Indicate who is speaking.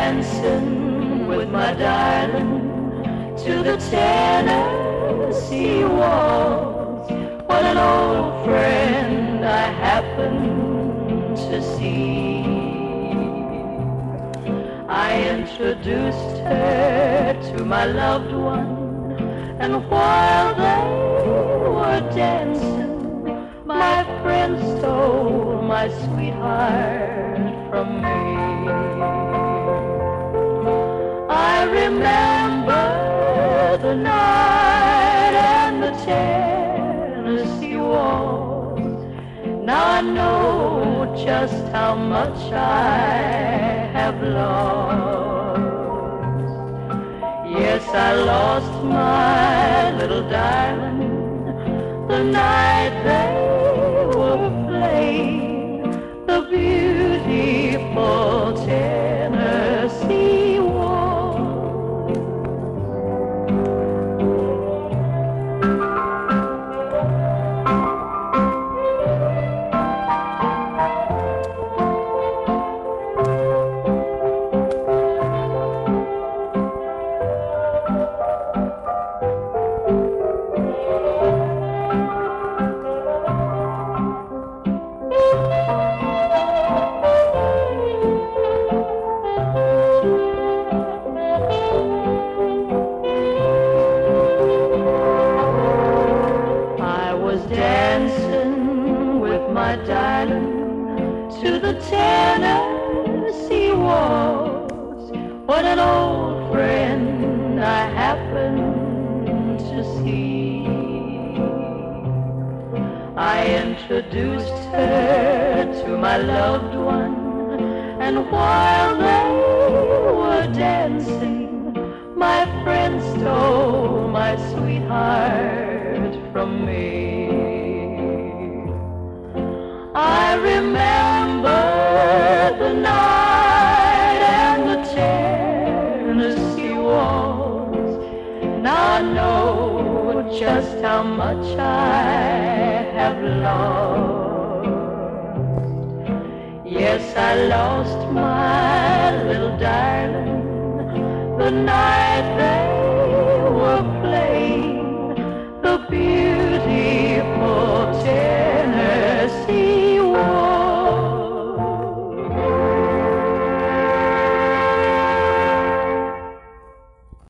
Speaker 1: dancing with my darling to the Tennessee waltz when an old friend I happened to see. I introduced her to my loved one, and while they were dancing, my friend stole my sweetheart from me. I remember the night and the Tennessee waltz. Now I know just how much I have lost. Yes, I lost my little darling the night they were playing the beautiful Tennessee waltz. Dancing with my darling to the Tennessee waltz when an old friend I happened to see. I introduced her to my loved one, and while they were dancing, my friend stole my sweetheart from me. I remember the night and the Tennessee waltz. Now I know just how much I have lost. Yes, I lost my little darling the night that